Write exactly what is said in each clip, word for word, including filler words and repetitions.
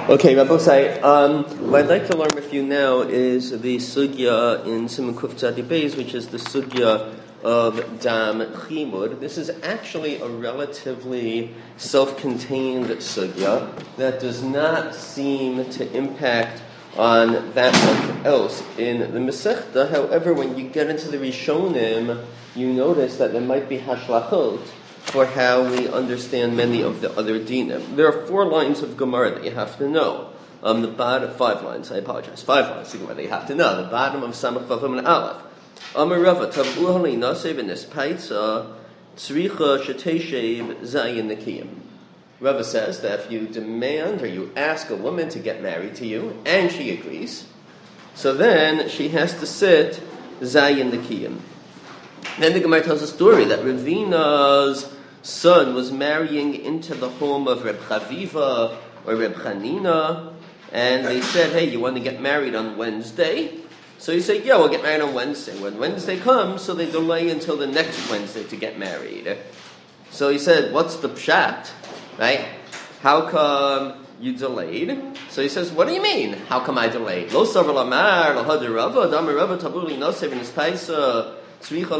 Okay, Rabbosai, um, what I'd like to learn with you now is the sugya in Siman Kuf Tzadi Beis, which is the sugya of Dam Chimud. This is actually a relatively self-contained sugya that does not seem to impact on that much else in the Masechta. However, when you get into the Rishonim, you notice that there might be hashlachot for how we understand many of the other dinim. There are four lines of Gemara that you have to know. Um, the bottom, five lines, I apologize, five lines of Gemara that you have to know. The bottom of Samach Vavim and Aleph. Amar Rava, Tavu Hali Nasev in this Paitza, Tzricha Sheteshev Zayin Nekiyim. Rava says that if you demand or you ask a woman to get married to you, and she agrees, so then she has to sit Zayin Nekiyim. Then the Gemara tells a story that Ravina's son was marrying into the home of Reb Chaviva or Reb Chanina, and they said, hey, you want to get married on Wednesday? So he said, yeah, we'll get married on Wednesday. When Wednesday comes, so they delay until the next Wednesday to get married. So he said, what's the pshat? Right? How come you delayed? So he says, what do you mean? How come I delayed? Lo savar lamar, lo hadarava, damar rava tabuli nosev in his paisa. So he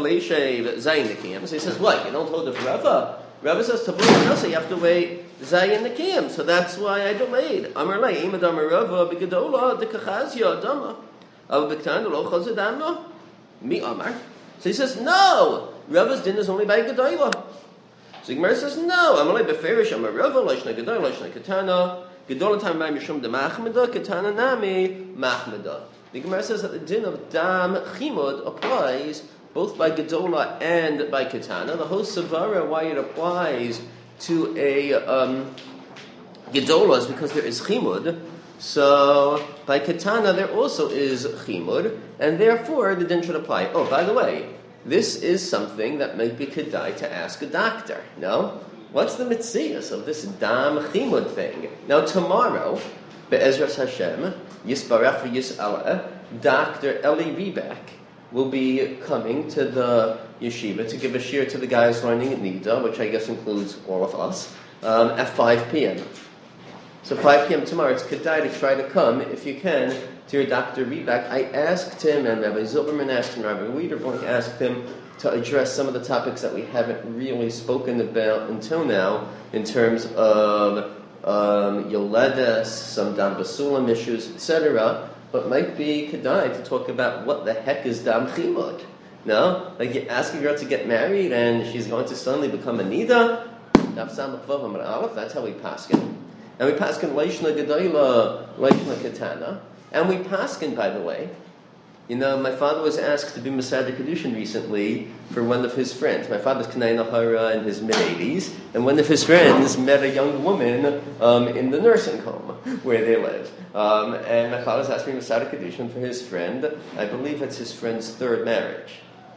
says, what? You don't hold it for Rava? Rava says, you have to wait Zayin Nekiyim. So that's why I delayed. Amar lei, imad amar Rava, b'gedola, dekachazya, adama. Av b'ktan, lo chazadama. Mi amar. So he says, no! Rava's din is only by gedola. So Gemara says, no. Amar lei, beferish, amar Rava, loishna gedola, loishna katana. Gedola time by mishum de machmeda, katana nami, machmeda. The Gemara says that the din of dam chimud applies both by Gedola and by Ketana. The whole Savara, why it applies to a um, Gedola is because there is Chimud. So by Ketana there also is Chimud, and therefore the din should apply. Oh, by the way, this is something that might be kedai to ask a doctor. No? What's the mitzias of this Dam Chimud thing? Now tomorrow, Be'ezras Hashem, Yisbarach v'Yis'ala, Doctor Eli Rebeck will be coming to the yeshiva to give a shir to the guys learning at Nida, which I guess includes all of us, um, at five p.m. So five p.m. tomorrow, it's kedai to try to come, if you can, to your Doctor Rebeck. I asked him, and Rabbi Zilberman asked him, Rabbi Wiederborn asked him to address some of the topics that we haven't really spoken about until now, in terms of um, Yoledes, some Dam Basulam issues, et cetera, but might be kedai to talk about what the heck is dam chimud. No? Like you ask a girl to get married and she's going to suddenly become a nida? That's how we paskin. And we paskin leishna gedayla, leishna ketana. And we paskin, by the way, you know, my father was asked to be Masada Kedushin recently for one of his friends. My father's Kanai Nahara in his mid-eighties, and one of his friends met a young woman um, in the nursing home where they live. Um, and my father's asked me Masada Kedushin for his friend. I believe it's his friend's third marriage.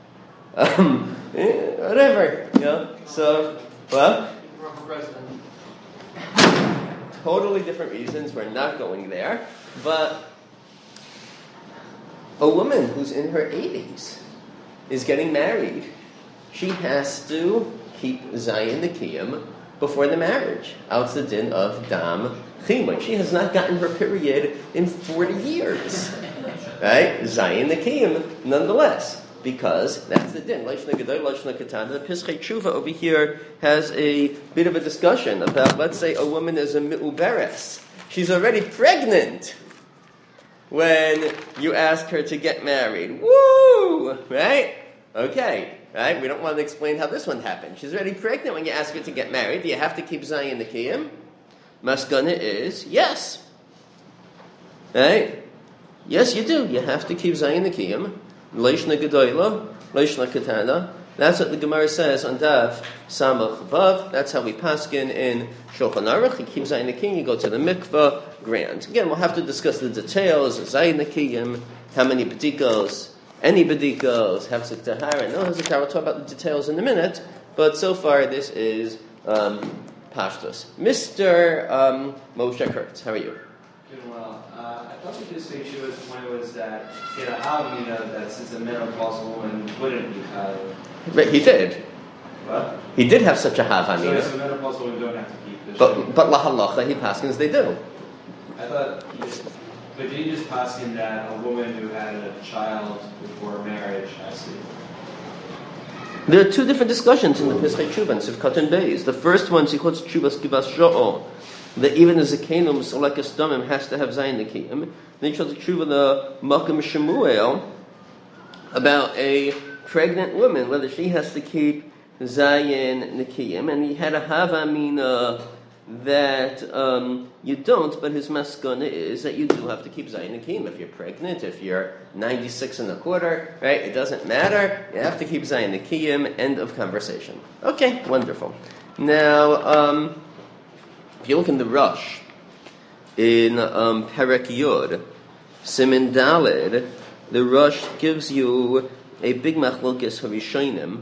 Um, eh, whatever, you know. So, well, totally different reasons. We're not going there, but a woman who's in her eighties is getting married. She has to keep Zayin Nekiyim before the marriage. Out the din of Dam Chimud. She has not gotten her period in forty years. Right? Zayin Nekiyim, nonetheless. Because that's the din. Leishna Gedai, Leishna Ketana. The Pischei Tshuva over here has a bit of a discussion about, let's say a woman is a Mi'uberes. She's already pregnant when you ask her to get married. Woo! Right? Okay. Right? We don't want to explain how this one happened. She's already pregnant when you ask her to get married. Do you have to keep Zayin Nekiyim? Maskana is yes. Right? Yes, you do. You have to keep Zayin Nekiyim. Leishna Gedoyla, Leishna Ketana. That's what the Gemara says on Daf Samach Vav. That's how we paskin in Shulchan Aruch. You keep Zayin Nekiyim, you go to the mikvah, grand. Again, we'll have to discuss the details of Zayin Nekiyim, how many bedikos, any bedikos, Hefzik Tahara, no Hefzik Tahara. We'll talk about the details in a minute, but so far this is um, Pashtus. Mister Um, Moshe Kurtz, how are you? Doing well. Uh, I thought the Pischei Tshuva's point was that he had a havamina that since a menopausal woman wouldn't be chayv. Right, he did. What? He did have such a havamina. So, so menopausal women don't have to keep this. But but la halacha he paskins they do. I thought, you just, but did you just pass in that a woman who had a child before marriage has to? There are two different discussions in the Pesach Tshuva and Sivkat and Beis. The first one, Sichot Tshuvas Kibas Sho'o, that even a Zekenum, Solek Estamim, has to have Zayin Nekiyim. Then Sichot Tshuva, the Makam Shemuel, about a pregnant woman, whether she has to keep Zayin Nekiyim. And he had a Havamina that um, you don't, but his maskana is that you do have to keep Zayin Nekiyim. If you're pregnant, if you're ninety-six and a quarter, right, it doesn't matter. You have to keep Zayin Nekiyim. End of conversation. Okay, wonderful. Now, um, if you look in the Rush, in um, Perek Yod, Simin Daled, the Rush gives you a big machlokes harishonim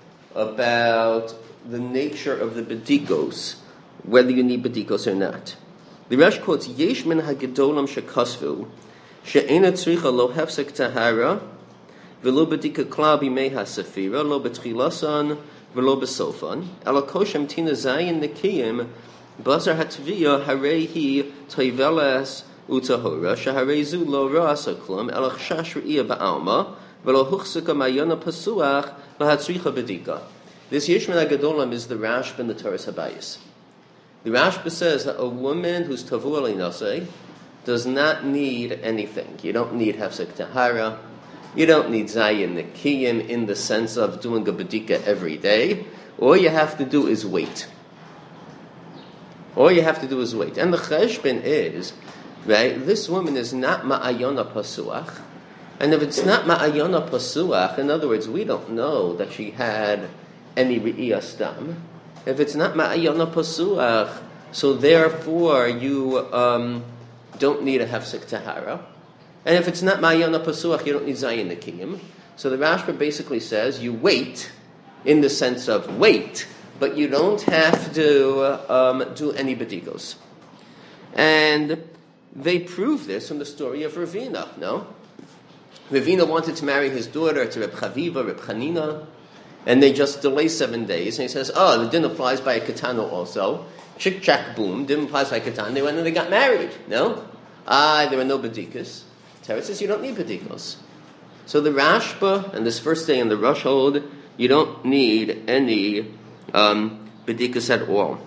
about the nature of the bedikos, whether you need bedikos or not. The Rush quotes, Yesh min hagedolam shekasvu, she'ena tzricha lo hefsek tahara, v'lo bedika klal b'mei ha-sefira, lo betchilasan, v'lo besofan, ala koshem tina zayin nekiyim, bazar hatviya harehi toivelas utahora, shaharezu lo ra'asa klum, ala chshash re'iyah ba'alma, v'lo huchsika mayana pasuach, v'hatzricha bedika. This Yesh min hagedolam is the Rashba in the Torah Habayis. The Rashba says that a woman who's tavua l'inaseh does not need anything. You don't need hefsek tahara. You don't need zayin nekiyim in the sense of doing a bedika every day. All you have to do is wait. All you have to do is wait. And the cheshbon is, right, this woman is not ma'ayona pasuach. And if it's not ma'ayona pasuach, in other words, we don't know that she had any re'iyah stam. If it's not ma'ayona pasuach, so therefore you um, don't need a hefsek tahara. And if it's not ma'ayona pasuach, you don't need zayin nekiyim. So the Rashba basically says you wait, in the sense of wait, but you don't have to um, do any bedikos. And they prove this from the story of Ravina, no? Ravina wanted to marry his daughter to Reb Chaviva, Reb Chanina, and they just delay seven days. And he says, oh, the din applies by a katana also. Chick, chack, boom, din applies by a katana. They went and they got married. No? Ah, there were no bedikas. Torah says you don't need bedikas. So the Rashba, and this first day in the Rush hold, you don't need any um, bedikas at all.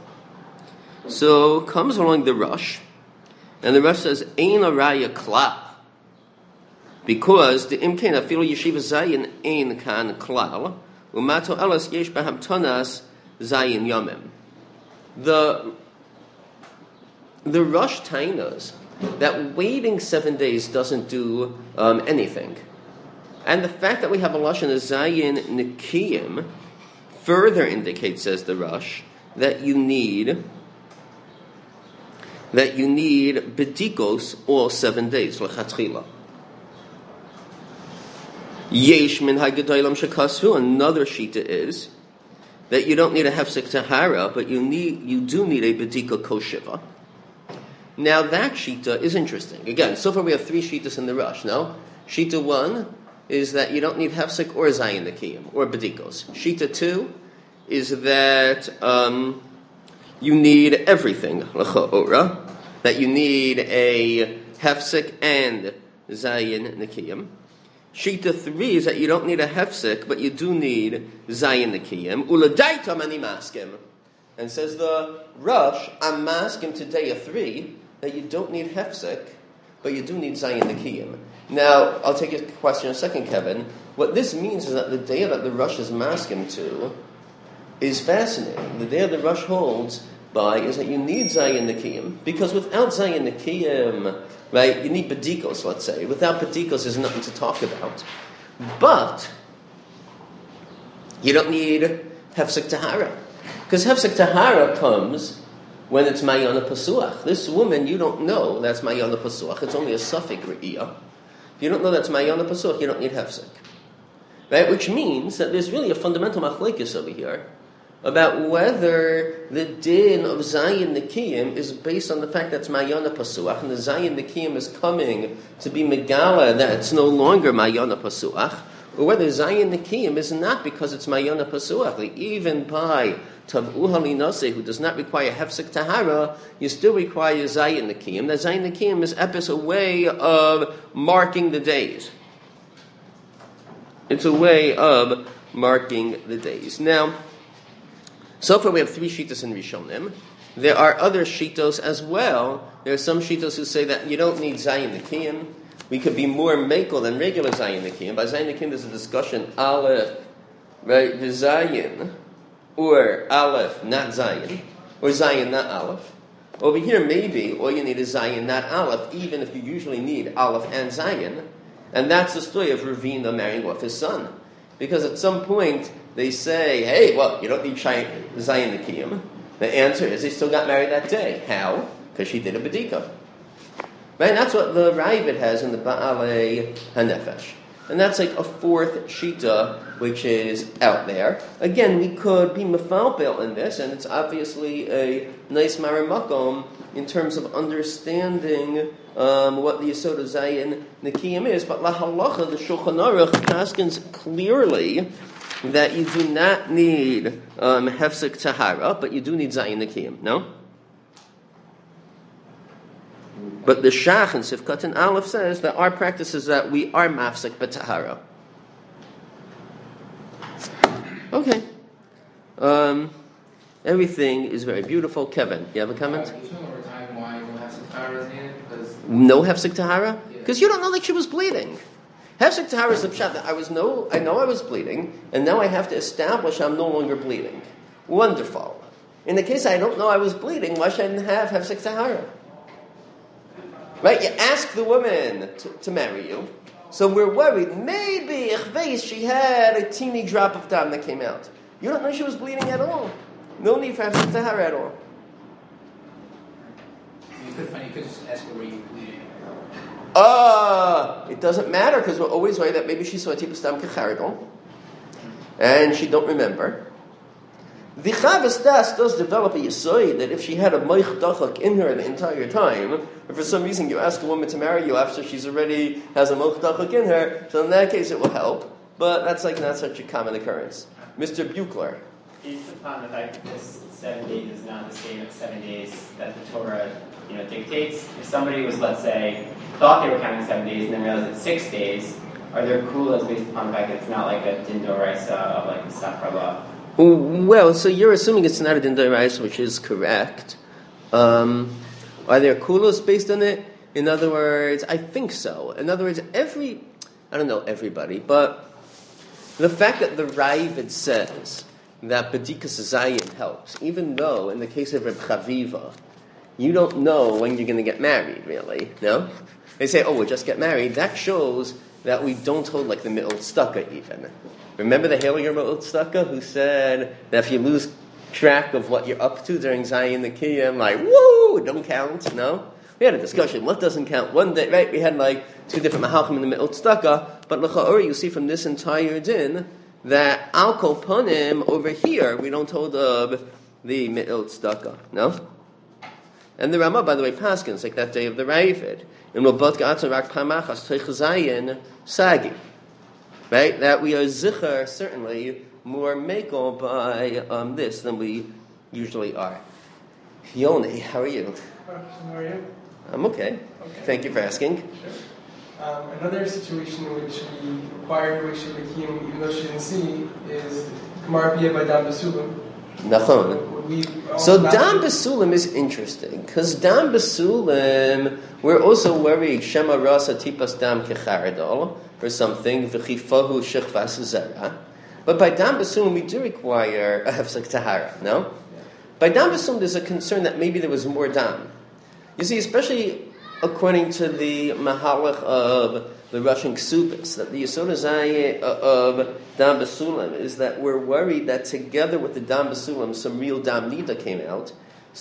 So comes along the Rush, and the Rush says, Ein araya klal. Because the imkain afilu yeshiva zayin ein kan klal. Umato elas yesh bahamtonas zayin yomim. The the Rush tainas that waiting seven days doesn't do um, anything, and the fact that we have a lashon of zayin nekiyim further indicates, says the Rush, that you need that you need bedikos all seven days lechatchila. Yesh min hagedolam shekasvu. Another shita is that you don't need a hefsek tahara, but you need you do need a bedika koshiva. Now that shita is interesting. Again, so far we have three shitas in the Rush. No, shita one is that you don't need hefsek or zayin nekiyim or bedikos. Shita two is that um, you need everything l'cha'ora, that you need a hefsek and zayin nekiyim. Shita three is that you don't need a hefsek, but you do need zayin nekiyim. Uladaitam ani maskim. And says the Rush, I'm maskim today a three, that you don't need hefsek, but you do need zayin nekiyim. Now, I'll take your question in a second, Kevin. What this means is that the day that the Rush is maskim to is fascinating. The day the Rush holds by is that you need zayin nekiyim, because without zayin nekiyim, right, you need bedikos, let's say. Without bedikos, there's nothing to talk about. But you don't need hefsek tahara, because hefsek tahara comes when it's mayana pasuach. This woman, you don't know that's mayana pasuach. It's only a suffix re'iyah. If you don't know that's mayana pasuach, you don't need hefsek. Right? Which means that there's really a fundamental machlekes over here about whether the din of zayin nekiyim is based on the fact that it's mayana pasuach, and the zayin nekiyim is coming to be megala that it's no longer mayana pasuach, or whether zayin nekiyim is not because it's mayana pasuach. Like even by Tav'uha linase, who does not require hefsek tahara, you still require zayin nekiyim. That zayin nekiyim is epis, a way of marking the days. It's a way of marking the days. Now, so far we have three shitas in Rishonim. There are other shitos as well. There are some shitos who say that you don't need zayin nekiyim. We could be more mekel than regular zayin nekiyim. By zayin nekiyim, there's a discussion aleph, right, v'zayin, or aleph, not zayin, or zayin, not aleph. Over here, maybe all you need is zayin, not aleph, even if you usually need aleph and zayin. And that's the story of Ravina marrying off his son. Because at some point, they say, hey, well, you don't need zayin nekiyim. The answer is, they still got married that day. How? Because she did a bedika. Right? And that's what the Ravid has in the Ba'alei HaNefesh. And that's like a fourth shita, which is out there. Again, we could be mefalpel in this, and it's obviously a nice maramakom in terms of understanding um, what the Yesod of Zayin Nekiyim is. But la halacha, the Shulchan Aruch paskins clearly that you do not need um, hefsek tahara, but you do need Zayin Nekiyim. No? But the Shach and Sifkat and Aleph says that our practice is that we are mafsek b'tahara. Okay. Um, everything is very beautiful. Kevin, you have a comment? Uh, can you tell me over time why no hefsek tahara is needed? Because no hefsek tahara? Because Yeah. you don't know that she was bleeding. Hefsek tahara is the pshat that I was no, I know I was bleeding, and now I have to establish I'm no longer bleeding. Wonderful. In the case I don't know I was bleeding, why should I have hefsek tahara? Right? You ask the woman to, to marry you. So we're worried. Maybe, ichveis, she had a teeny drop of dam that came out. You don't know she was bleeding at all. No need for hefsek tahara at all. you could find, you could just ask her where you bleeding. Uh, it doesn't matter because we're always worried that maybe she saw a tipus dam kecharidon and she don't remember. The Chavas Das does develop a yisoid that if she had a moich dachak in her the entire time, or for some reason you ask a woman to marry you after she's already has a moich dachak in her, so in that case it will help. But that's like not such a common occurrence. Mister Buchler. Based upon the fact that this seven days is not the same as seven days that the Torah, you know, dictates. If somebody was, let's say, thought they were counting seven days and then realized it's six days, are there kulas based upon the fact that it's not like a din doraisa of like the sakraba? Well, so you're assuming it's not a din d'oraisa, which is correct. Um, are there kulos based on it? In other words, I think so. In other words, every, I don't know everybody, but the fact that the Ravid says that Bedikas Zayin helps, even though in the case of Reb Chaviva, you don't know when you're going to get married, really, no? They say, oh, we'll just get married. That shows that we don't hold like the Mi'ot Staka even. Remember the Haliger Mi'ot Staka who said that if you lose track of what you're up to during Zayin Nekiyim, like, woo, it don't count, no? We had a discussion, what doesn't count? One day, right, we had like two different Mahalchim in the Mi'ot Staka, but L'cha'or, you see from this entire din, that Al Kol Panim over here, we don't hold of the Mi'ot Staka, no? And the Ramah, by the way, paskins, like that day of the Ravid, in Robot Ga'atzon Rak Pamachas Teich Zayin Sagi. Right? That we are zicher, certainly, more mekel by um, this than we usually are. Yoni, how are you? How are you? I'm okay. Okay. Thank you for asking. Sure. Um, another situation in which we required Rishon Lakim, even though she didn't see, is Gemara Biyah by Dam Basulim. Nachon. We So Dam Basulim is interesting, because Dam Basulim, we're also worried, Shema Rasa Tipas Dam Kecharadol, or something, V'chifahu Shechvas Zera. But by Dam Basulim, we do require a Hefsek Tahara, no? Yeah. By Dam Basulim, there's a concern that maybe there was more Dam. You see, especially according to the Mahalach of the Russian Ksubis, that the Yesod Zayit of Dam Basulim is that we're worried that together with the Dam Basulim, some real Dam Nida came out.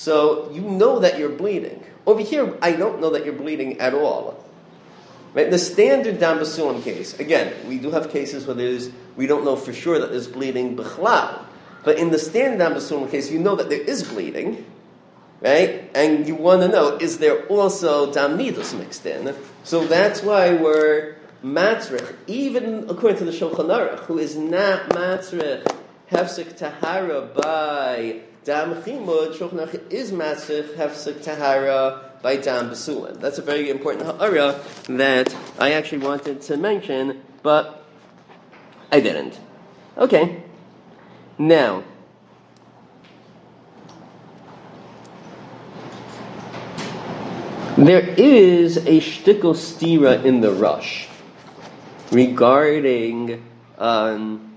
So you know that you're bleeding. Over here, I don't know that you're bleeding at all. Right? The standard Dam Basulim case, again, we do have cases where there's, we don't know for sure that there's bleeding b'chlal. But in the standard Dam Basulim case, you know that there is bleeding. Right? And you want to know, is there also Dam Nidus mixed in? So that's why we're matzrich, even according to the Shulchan Aruch, who is not matzrich hefsek tahara by dam chimud, Shulchan Aruch is matzich hefsek tahara by dam besulim. That's a very important ha'ara that I actually wanted to mention, but I didn't. Okay. Now, there is a shtickle stira in the Rush regarding um,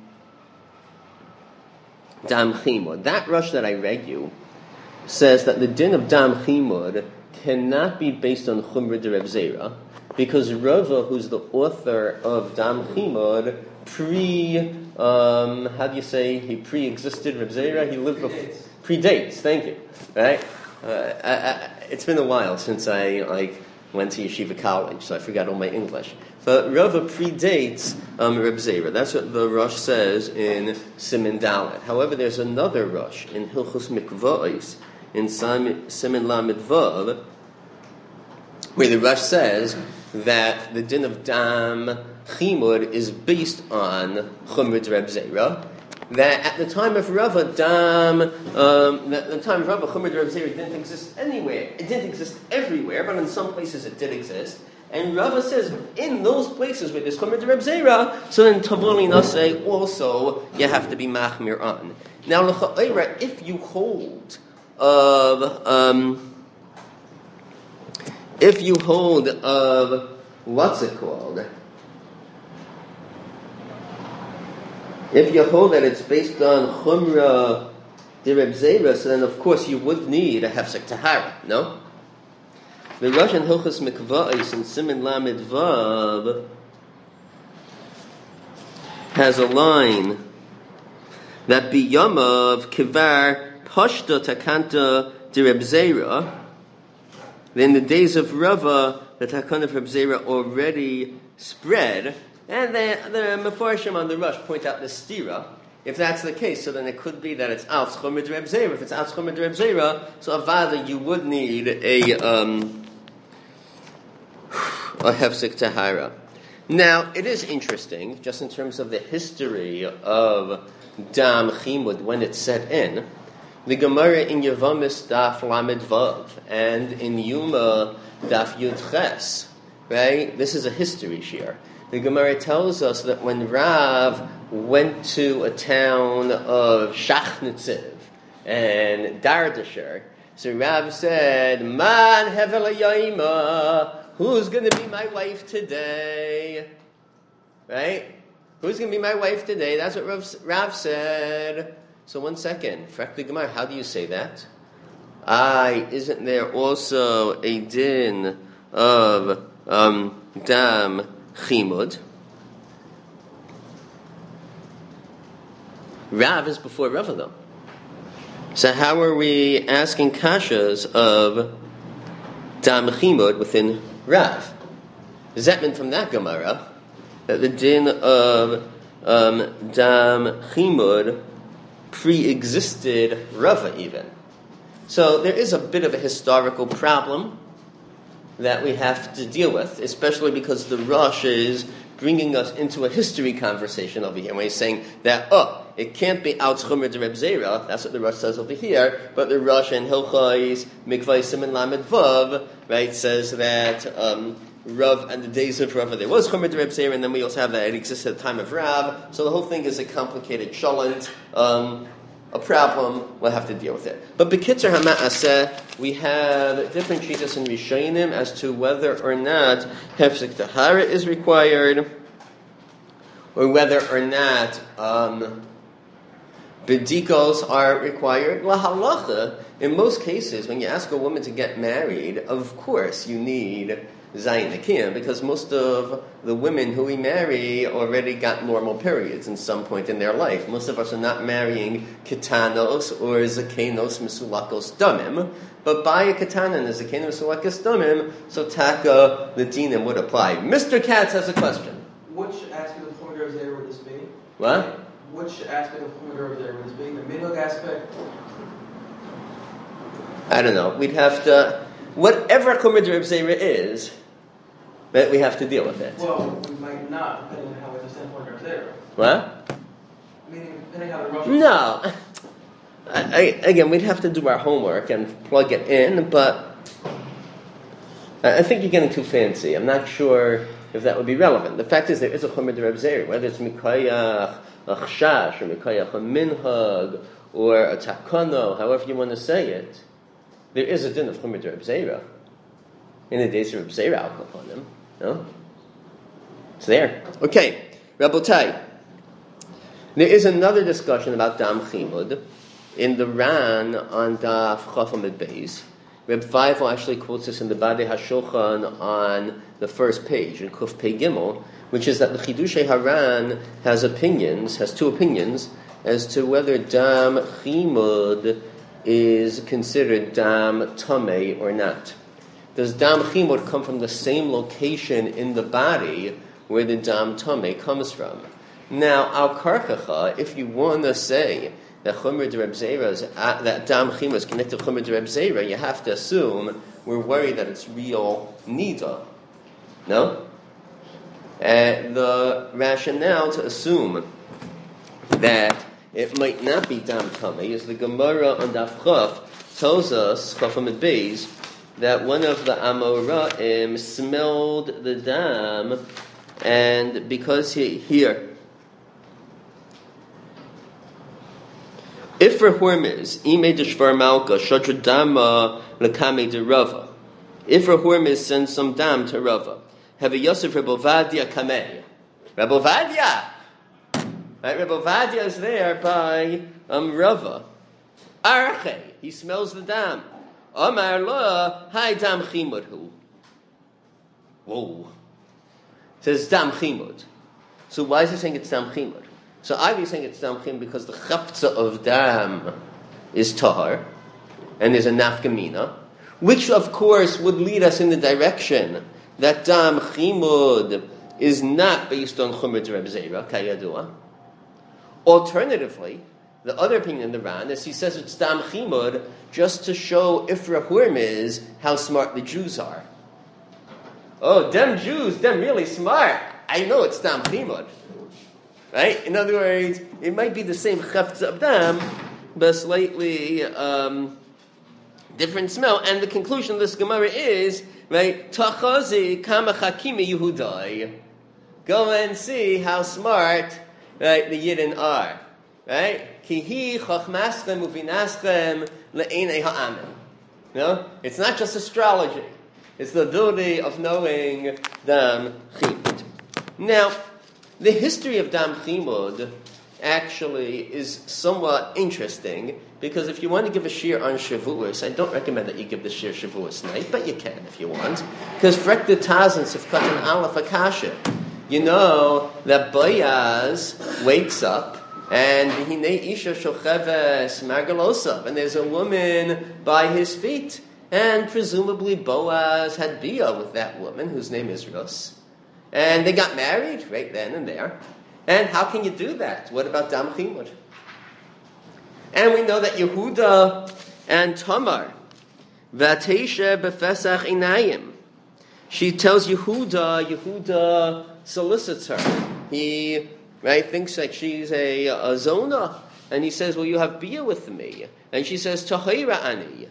dam chimud. That Rush that I read you says that the din of dam chimud cannot be based on chumra de Reb Zera, because Rava, who's the author of dam chimud, pre, um, how do you say, he pre-existed Reb Zera, he lived before, predates, thank you, right? Uh, I, I, it's been a while since I like went to yeshiva college, so I forgot all my English. But Rava predates um, Reb Zera. That's what the Rosh says in Siman Dalet. However, there's another Rosh in Hilchos Mikvos, in Siman Lamed Vav, where the Rosh says that the din of dam chimud is based on chumrad Reb Zera. That at the time of Rava, dam, um, at the time of Rava, chumrad Reb Zera didn't exist anywhere. It didn't exist everywhere, but in some places it did exist. And Rava says, in those places where there's chumrad Reb Zera, so then Tavoli Nasei also you have to be machmir on. Now, l'cha'ira, if you hold of, um, if you hold of, what's it called? If you hold that it's based on chumra de Reb Zera, so then of course you would need a hefsek tahara, no? The Rosh in Hilchos Mikvos in Siman Lamed Vav has a line that biyamav kivar pashta takanta de Reb Zera. In the days of Rava, the takana of Reb Zera already spread. And the, the Mefarshim on the Rush point out the stira. If that's the case, so then it could be that it's Al Chumrad Reb Zera. If it's Al Chumrad Reb Zera, so Avada, you would need a um, a Hefsek Tahara. Now, it is interesting, just in terms of the history of Dam Chimud, when it's set in. The Gemara in Yevamis Daf Lamed Vav, and in Yuma Daf Yud Ches, right? This is a history shir. The Gemara tells us that when Rav went to a town of Shachnitziv and Dardasher, so Rav said, Man hevel hayayma, who's going to be my wife today? Right? Who's going to be my wife today? That's what Rav, Rav said. So one second. Frak the Gemara, how do you say that? Aye, isn't there also a din of um, dam chimud? Rav is before Rava though. So how are we asking kashas of dam chimud within Rav? Does that mean from that Gemara that the din of um, dam chimud pre-existed Rava even? So there is a bit of a historical problem that we have to deal with, especially because the Rosh is bringing us into a history conversation over here. When he's saying that, oh, it can't be out Chumra de Reb Zera, that's what the Rosh says over here, but the Rosh in Hilchos Mikvos Siman Lamed Vav, right, says that um, Rav, and the days of Rav, there was Chumra de Reb Zera, and then we also have that it existed at the time of Rav, so the whole thing is a complicated shalent, um, a problem, we'll have to deal with it. But B'kitzer HaMa'aseh, we have different shittas in Rishonim as to whether or not Hefsek Tahara is required, or whether or not um, B'dikos are required. La halacha, in most cases, when you ask a woman to get married, of course you need Zayin Akiyah, because most of the women who we marry already got normal periods in some point in their life. Most of us are not marrying Kitanos or Zakenos Misulakos Damim, but by a Kitana and a Zakenos Misulakos Damim, so Taka, the Dinim would apply. Mister Katz has a question. Which aspect of Chumrad Reb Zera would this be? What? Which aspect of Chumrad Reb Zera would this be? The middle aspect? I don't know. We'd have to... Whatever Chumrad Reb Zera is, but we have to deal with it. Well, we might not, depending on how we understand Chumrad Reb Zera. What? meaning depending on the Rosh. No. I, I, again, we'd have to do our homework and plug it in, but I, I think you're getting too fancy. I'm not sure if that would be relevant. The fact is there is a Chomer de Reb Zeri, whether it's Mikayach, a Chashash, or Mikayach, a Minhag, or a Takono, however you want to say it, there is a din of Chomer de Reb Zera. In the days of Reb Zera, I'll come upon them. No? It's there. Okay, Rabotai. There is another discussion about Dam Chimud in the Ran on Daf Chaf Amud Beis. Reb Feivel actually quotes this in the Badei HaShulchan on the first page, in Kuf Pei Gimel, which is that the Chidushei Haran has opinions, has two opinions, as to whether Dam Chimud is considered Dam Tamei or not. Does Dam Chimud come from the same location in the body where the Dam Tamei comes from? Now, Al Karchacha, if you want to say that Chomer de Reb Zera is, uh, that Dam Chimud is connected to Chomer de Reb Zera, you have to assume we're worried that it's real Nida. No? And the rationale to assume that it might not be Dam Tamei is the Gemara on Daf Chaf tells us, Chaf Amud Beis, that one of the Amoraim smelled the dam, and because he here, if for Hormiz, ime deshvar malka shadra dama lekame de Rava. If for Hormiz sends some dam to Rava, have a Yosef Rebbe Ovadia kameh. Rebbe Ovadia, right? Rebbe Ovadia is there by um Rava. Arche, he smells the dam. Amar la, hi dam chimud hu. Whoa. It says dam chimud. So why is he saying it's dam chimud? So either he's saying it's dam chimud because the chapza of dam is tahar, and there's a nafkamina, which of course would lead us in the direction that dam chimud is not based on Chomer de Reb Zera, kayadua. Alternatively, the other opinion in the Ran is he says it's Dam Chimud just to show Ifra Hormiz how smart the Jews are. Oh, them Jews, them really smart. I know it's Dam Chimud. Right? In other words, it might be the same Chafetz of Dam, but slightly um, different smell. And the conclusion of this Gemara is, right, Tachazi Kama Chakimi Yehudai. Go and see how smart, right, the Yidden are. Right? Kihi chachmaschem uvinaschem le'enei ha'amin. No? It's not just astrology. It's the ability of knowing Dam Chimud. Now, the history of Dam Chimud actually is somewhat interesting, because if you want to give a shir on Shavuos, I don't recommend that you give the shir Shavuos night, but you can if you want. Because Frek the Taz and Sifkat Aleph Akasha, you know that Boaz wakes up and Hine Isha Shocheves Margalosav, and there's a woman by his feet. And presumably Boaz had Bia with that woman, whose name is Rus. And they got married right then and there. And how can you do that? What about Dam Chimud? And we know that Yehuda and Tamar, Vatesha befesach inayim. She tells Yehuda, Yehuda solicits her. He right thinks that she's a, a zona, and he says, "Well, you have Bia with me," and she says, "Tahira ani."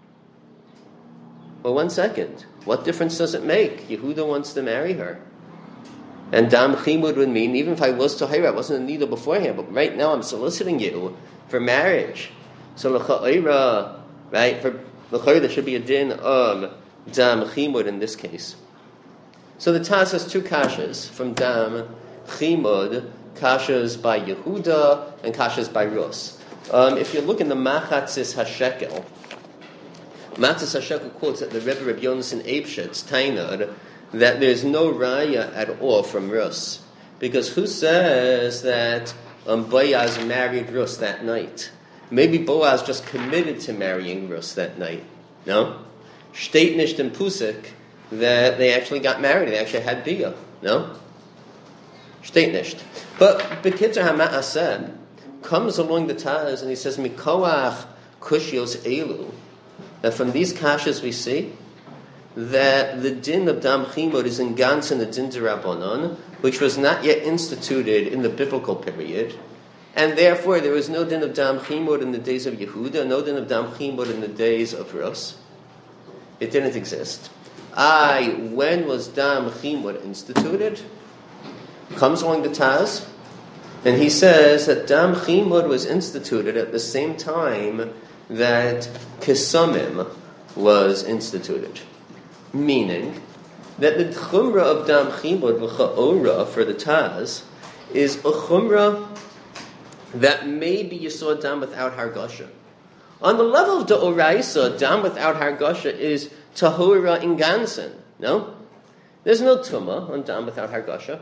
Well, one second. What difference does it make? Yehuda wants to marry her. And Dam Chimud would mean, even if I was Tahira, I wasn't a needle beforehand, but right now I'm soliciting you for marriage. So l'cha'ira, right, for l'cha'ira there should be a din of Dam Chimud in this case. So the Taz has two kashas from Dam Chimud, kashas by Yehuda and kashas by Rus. Um, if you look in the Machatzis HaShekel, Machatzis HaShekel quotes that the Rebbe Reb Yonason Eibshitz Tainar that there's no raya at all from Rus, because who says that um, Boaz married Rus that night? Maybe Boaz just committed to marrying Rus that night. No, Shteit nicht in Pusik that they actually got married. They actually had Bia. No, Shteit nicht. But Bekitzer HaMa'aseh comes along the Taz and he says Mikoach Kushios Elu. That from these kashas we see that the din of Dam Chimud is in Gans in the din d'Rabbanan, which was not yet instituted in the biblical period, And therefore, there was no din of dam chimud in the days of Yehuda, no din of dam chimud in the days of Rus. It didn't exist. I, when was dam chimud instituted? Comes along the Taz, and he says that dam chimud was instituted at the same time that Kesamim was instituted. Meaning that the chumrah of dam chimud v'cha'ora for the Taz is a chumrah that maybe you saw dam without hargasha. On the level of the oraisa, dam without hargasha is tahura in gansen. No? There's no tumah on dam without hargasha.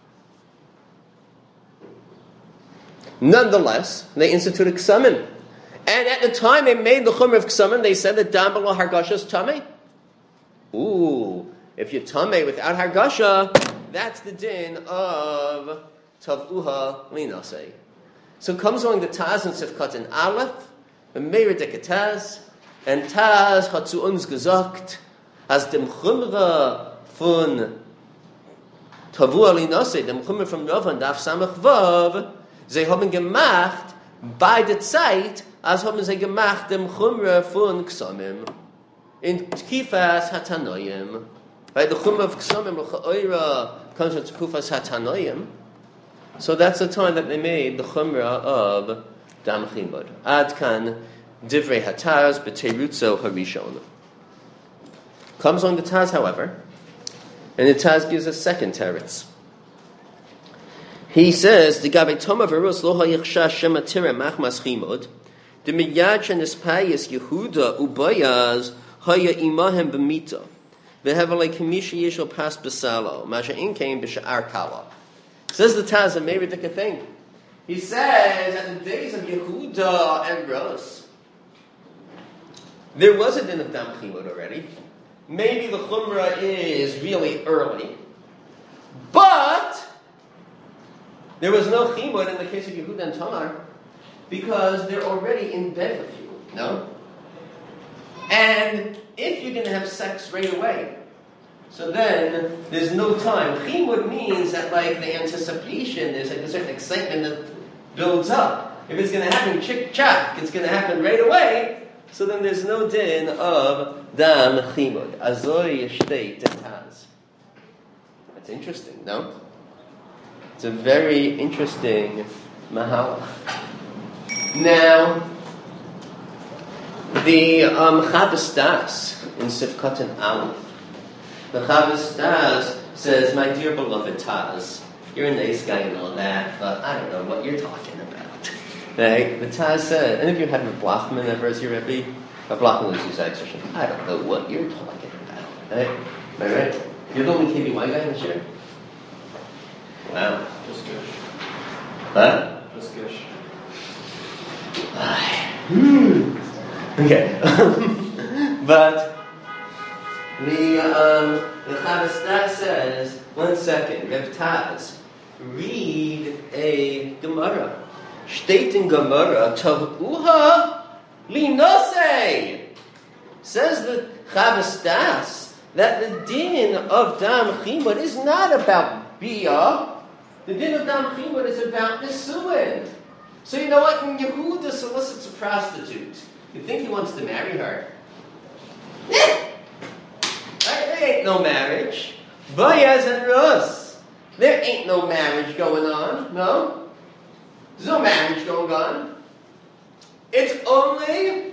Nonetheless, they instituted ksamim. And at the time they made the chumrah of ksamim, they said that dam below hargasha is tameh. Ooh, if you're tameh without hargasha, that's the din of tavuha linasei. So comes along the Taz and Sifkat in Aleph, the Meir Deke Taz, and Taz hat zu uns gesagt, as dem Chumra von Tavu Ali Nase, dem Chumra from Ravan, Daf Samach Vav, sie haben gemacht, bei der Zeit, als haben sie gemacht, dem Chumra von Ksamim, in Tkifas Hatanoyim. By the Chumra of Ksamim, L'cha'oira, comes from Tkifas Hatanoyim. So that's the time that they made the chumrah of dam chimud. Ad kan divrei hataz b'teirutzo harishon. Comes on the Taz, however, and the Taz gives a second teretz. He says, "The gabe toma verus lo hayichsha shema tira machmas chimud, the miyad shenispayis Yehuda ubayaz haya imahem b'mita, v'hevalei kamishi yishol pas b'salo, masha inkein b'sha'ar kala." Says the Taz, a very ridiculous thing. He says, at the days of Yehuda and Rus, there was a din of dam chimud already. Maybe the chumrah is really early, but there was no chimud in the case of Yehuda and Tamar because they're already in bed with you. No? And if you're going to have sex right away, so then there's no time. Chimud means that like the anticipation, there's like a certain excitement that builds up. If it's going to happen chick-chack, it's going to happen right away, so then there's no din of dam chimud. Azoy shteit taz. That's interesting, no? It's a very interesting mahalach. Now, the um, Chavas Das in Sifkat and Aleph, the Chavas Das says, "My dear beloved Taz, you're a nice guy and all that, but I don't know what you're talking about." Right? The Taz said, any of you had Reb Blachman ever as your Rebbe? Reb Blachman was his expression. I don't know what you're talking about. Right? Am I right? You're the only K B Y guy in this year? Wow. Just Gish. Huh? Just Gish. Okay. But the um, the Chavas Das says, one second, Reb Taz, read a Gemara. Steht in Gemara, Tavuha linose. Says the Chavas Das that the din of dam chimud is not about bia. The din of dam chimud is about nisuin. So you know what? When Yehuda solicits a prostitute, you think he wants to marry her? Eh. There ain't no marriage. Boaz and Rus. There ain't no marriage going on. No? There's no marriage going on. It's only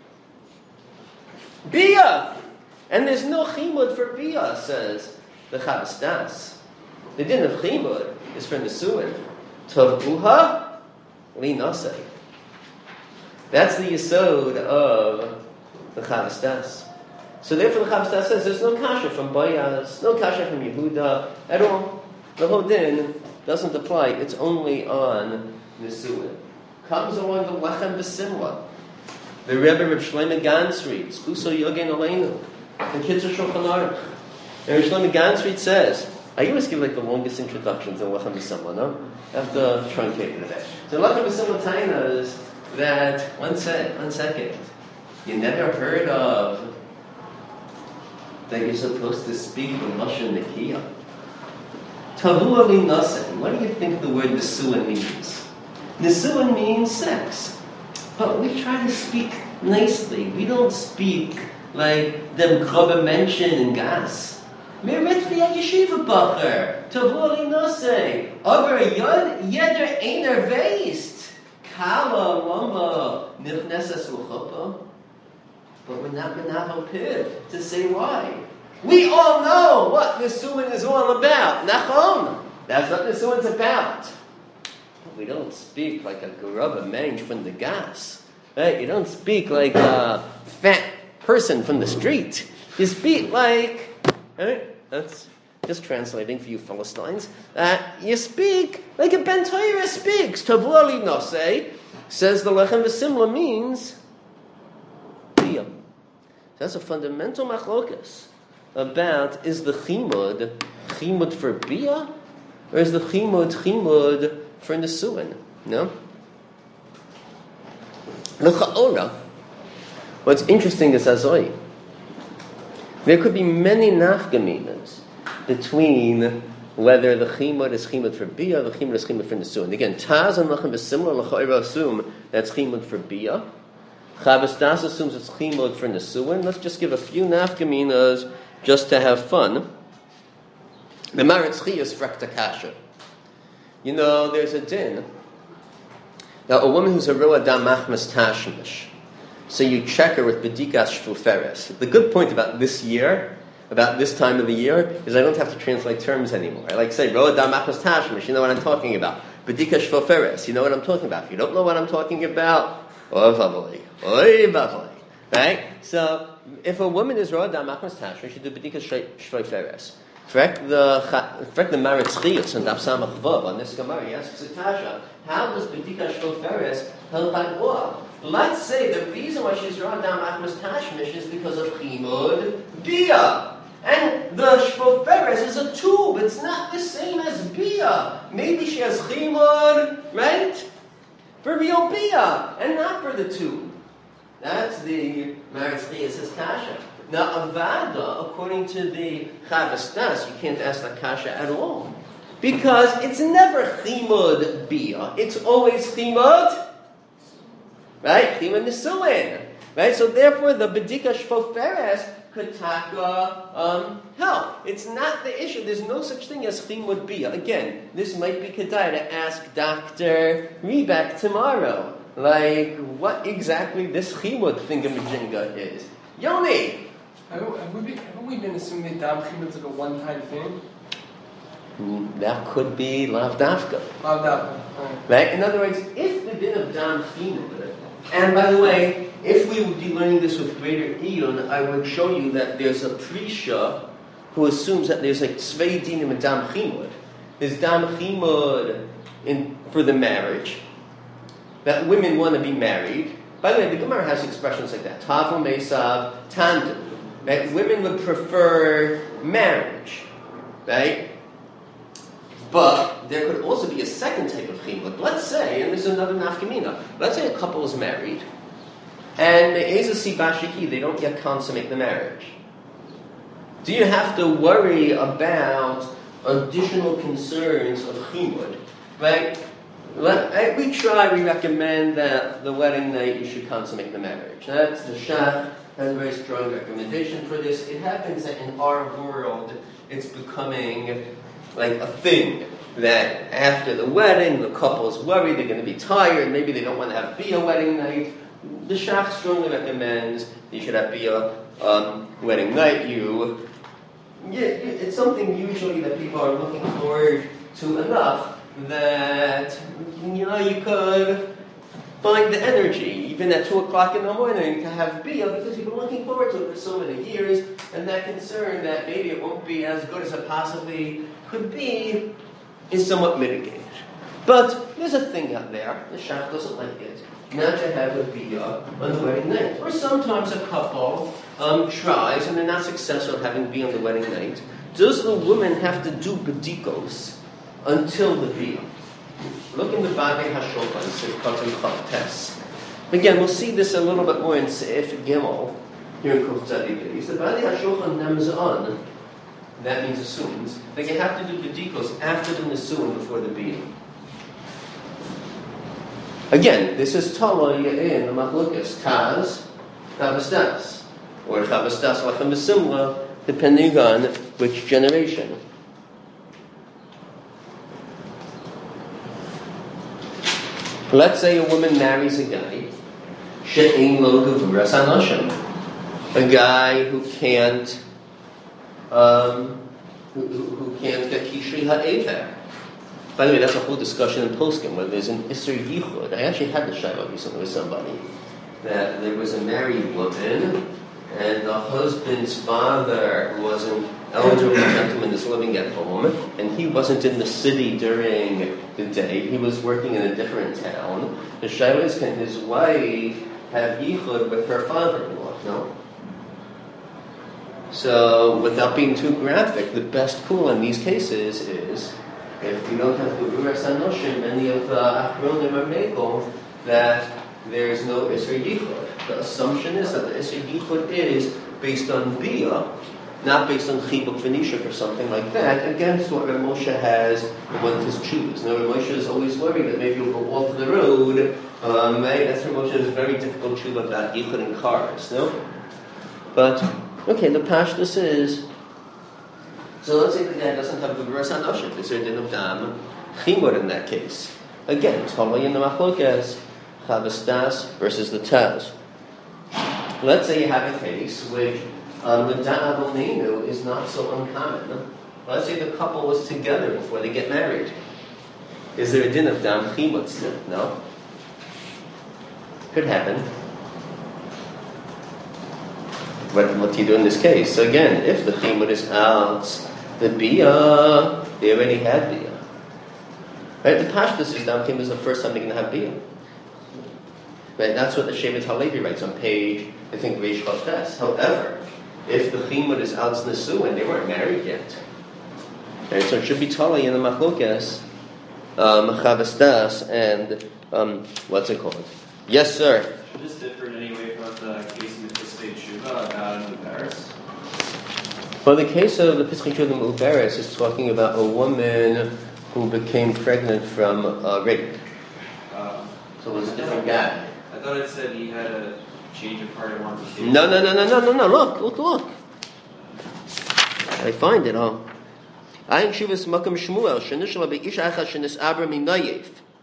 bia. And there's no chimud for bia, says the Chavas Das. The din of chimud is for nesuin. Tavuha linasei. That's the yesod of the Chavas Das. So therefore the Chavas Das says there's no kasha from Boaz, no kasha from Yehuda at all. The whole din doesn't apply. It's only on Nisuin. Comes along the Lechem B'Simla. The Rebbe Reb Shlomo Gansried, Skuso Yogen Aleinu, and Kitzur Shulchan Aruch. And Reb Shlomo Gansried says, I always give like the longest introductions in Lechem B'Simla, no? I have to truncate it a bit. So Lechem B'Simla Taina is that, one sec, one second, you never heard of that you're supposed to speak the Lashon Nekiah. Tavu ali nasen. What do you think the word Nesuin means? Nisuin means sex. But we try to speak nicely. We don't speak like them grobe Menschen in gas. Mir wird wie ein Yeshiva-Bacher. Tavoli nosei. Aber jeder einer weist. Kala lama nichnesas l'chuppah. But we're not menachal pid to say why. We all know what Nisuin is all about. Nachon. That's what Nisuin's about. But we don't speak like a garaba mensch from the gas. Right? You don't speak like a fat person from the street. You speak like, right? That's just translating for you Philistines. Uh, you speak like a Ben Torah speaks. Tavoli nosei, says the Lechem V'Simla means biyah. That's a fundamental machlokas about, is the chimud chimud for biyah, or is the chimud chimud for nisuin? No? L'cha'ora, what's interesting is azoi. There could be many nafgaminas between whether the chimud is chimud for biyah, the chimud is chimud for nisuin. Again, Taz and Lechem V'Simla l'cha'ora assume that's chimud for biyah. Chavas Das assumes it's chimud for nisuin. Let's just give a few nafgaminas just to have fun. The Maritz Chiyas frekta kasha. You know, there's a din. Now, a woman who's a roa dam machmas tashmish. So you check her with bedikas shfuferes. The good point about this year, about this time of the year, is I don't have to translate terms anymore. I like say roa dam machmas tashmish. You know what I'm talking about. Bedikas shfuferes. You know what I'm talking about. If you don't know what I'm talking about, oy vavoi, oy vavoi. Right? So, if a woman is roa dam machmas tashmish, you do bedikas shfuferes. Frek the frek the Maritz Chiyus and Daf Samach Vav on this Gemara. He asks Tasha, how does B'dika Shvoferes help out war? Let's say the reason why she's Roa Dam Achmas Tashmish is because of Chimud Biyah. And the Shvoferes is a tube. It's not the same as Biyah. Maybe she has Chimud, right? For real Biyah, and not for the tube. That's the Maritz Chiyus' Kasha. Now, avada, according to the Chavas Das, you can't ask the kasha at all. Because it's never chimud biyah. It's always chimud, right? Chimud nisuin. Right? So therefore, the bedika shvoferes could taka um, help. It's not the issue. There's no such thing as chimud biyah. Again, this might be kedai to ask Doctor Reback tomorrow. Like, what exactly this chimud thingamajinga is. Yoni! Have we been, haven't we been assuming that dam chimud is like a one-time thing? Mm, that could be lav dafka. Lav dafka. Right? In other words, if the din of dam chimud, and by the way, if we would be learning this with greater iyun, I would show you that there's a prisha who assumes that there's like tzvei dinim and dam chimud. There's dam chimud in for the marriage, that women want to be married. By the way, the Gemara has expressions like that. Tavu mesav tandem. Right? Women would prefer marriage, right? But there could also be a second type of chimud. Let's say, and this is another nafkamina, let's say a couple is married, and they don't yet consummate the marriage. Do you have to worry about additional concerns of chimud? Right? Let, we try, we recommend that the wedding night you should consummate the marriage. That's the shach. Has a very strong recommendation for this. It happens that in our world, it's becoming like a thing that after the wedding, the couple's worried they're going to be tired, maybe they don't want to have be a wedding night. The Shach strongly recommends you should have be a um, wedding night. You, yeah, it's something usually that people are looking forward to enough that you know you could find the energy, even at two o'clock in the morning, to have biyah, because you've been looking forward to it for so many years, and that concern that maybe it won't be as good as it possibly could be is somewhat mitigated. But there's a thing out there, the shach doesn't like it, not to have a biyah on the wedding night. Or sometimes a couple um, tries, and they're not successful at having biyah on the wedding night. Does the woman have to do bedikos until the biyah? Look in the Bavei HaShulchan, Sivkot and Chavtes. Again, we'll see this a little bit more in Seif Gimel, here in Kuf Tzadi Beis. The Bavei HaShulchan nems on, that means assumes, that you have to do the bedikos after the Nisuin before the Biyah. Again, this is Tala in the Mahlukas, Taz, Chavastas, or Chavastas Lachem Simla, depending on which generation. Let's say a woman marries a guy, She'ein lo gevuras anashim, a guy who can't, um, who, who, who can't get kishri ha'ever. By the way, that's a whole discussion in Poskim, where there's an Isser Yichud. I actually had the shayla recently with somebody, that there was a married woman, and the husband's father was an elderly gentleman that's living at home, and he wasn't in the city during the day. He was working in a different town. The shayla is, can his wife have yichud with her father-in-law? No. So, without being too graphic, the best cool in these cases is, if we don't have gevuras anoshim, many of the achronim are mego that there is no Isser Yichud. The assumption is that the Isser Yichud is based on Bia, not based on Chibuk V'nishuk or something like that, against what Rav Moshe has in one of his chuvas. Now, Rav Moshe is always worried that maybe you'll go off the road. Um, that's Rav Moshe's very difficult chuva about Yichud in cars, no? But, okay, the pashtus is, so let's say the guy doesn't have gevuras anoshim. Is there a din of dam chimur in that case? Again, totally in the machlokas, Chavastas versus the Taz. Let's say you have a case which um, the da'avonenu is not so uncommon. Let's say the couple was together before they get married. Is there a din of dam chimut still? No. Could happen. What, what do you do in this case? So again, if the chimut is out, the bia, they already had bia. Right? The pashtus is dam chimut is the first time they're going to have bia. Right? That's what the Shevet HaLevi writes on page, I think, Reish Chavtes. However, if the chimut is out nesu and they weren't married yet, right? So it should be tali in the machlokas, um, chavastas, and um, what's it called? Yes, sir. Should this differ in any way from the case of the Piskei Tshuva about an Uberis? Well, the case of the Piskei Tshuva Uberis is talking about a woman who became pregnant from uh, rape. Uh, So it was a different guy. I thought it said he had a change of heart and wanted to stay. No, no, no, no, no, no, no. Look, look, look. I find it, huh? Ayin Shivas Makam Shmuel, Shanishla Be'isha Echa Shanis Abra Minayef.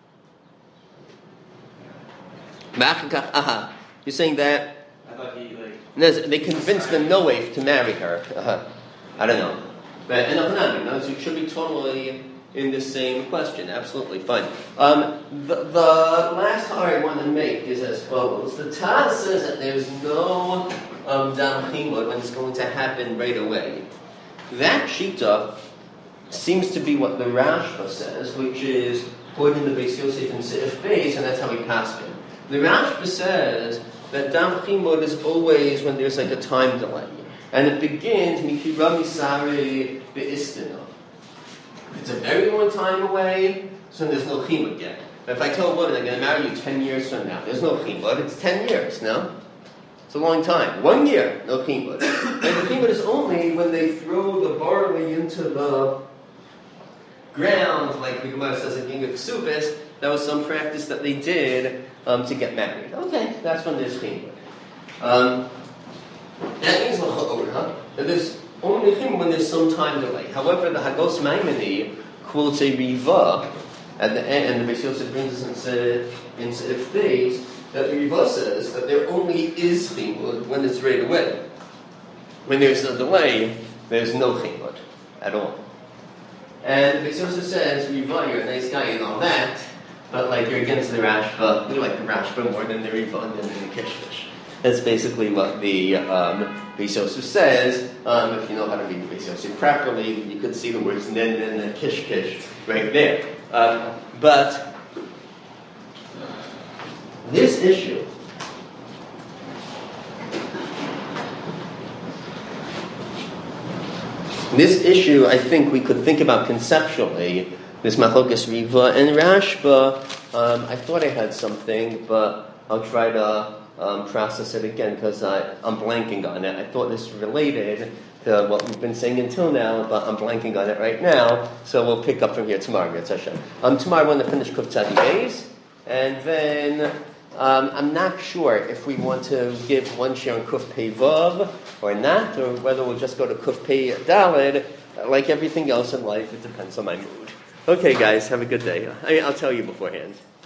Ma'achikach, aha. You're saying that I thought he, like... no, they convinced the Noef to marry her. Uh-huh. I don't know. But enough of that. So it should be totally in the same question. Absolutely fine. Um, the, the last part I want to make is as follows. The Taz says that there's no um, dam chimud when it's going to happen right away. That shita seems to be what the Rashba says, which is put in the Beis Yosef and Seif Beis, and that's how we pass it. The Rashba says that dam chimud is always when there's like a time delay, and it begins mikira misari be'istina. It's a very long time away, so there's no chimud yet. But if I tell a woman I'm going to marry you ten years from now, there's no chimud. It's ten years, no? It's a long time. One year, no chimud. And the chimud is only when they throw the barley into the ground, like the Gemara says in Ginga Ksubis. That was some practice that they did um, to get married. Okay, that's when there's chimud. Um, that means l'cha'or, that there's only chimud when there's some time delay. However, the Hagos Maimoni quotes a riva at the end, and the Beis Yosef brings us into in Seif Beis, that the riva says that there only is chimud when it's right away. When there's a delay, there's no chimud at all. And the Beis Yosef says, riva, you're a nice guy and all that, but like you're against the Rashba, you like the Rashba more than the riva and than the kishkish. That's basically what the um, Beis Yosef says. Um, if you know how to read the Beis Yosef properly, you could see the words nen nen and kish kish right there. Um, but this issue, this issue, I think we could think about conceptually. This Machlokas Riva and Rashba. Um, I thought I had something, but I'll try to. Um, process it again because I'm blanking on it. I thought this related to what we've been saying until now, but I'm blanking on it right now. So we'll pick up from here tomorrow. Um, tomorrow I want to finish Kuf Tzadi Beis, And then um, I'm not sure if we want to give one share on Kuf Pei Vav or not, or whether we'll just go to Kuf Pei Daled. Like everything else in life, it depends on my mood. Okay, guys, have a good day. I, I'll tell you beforehand.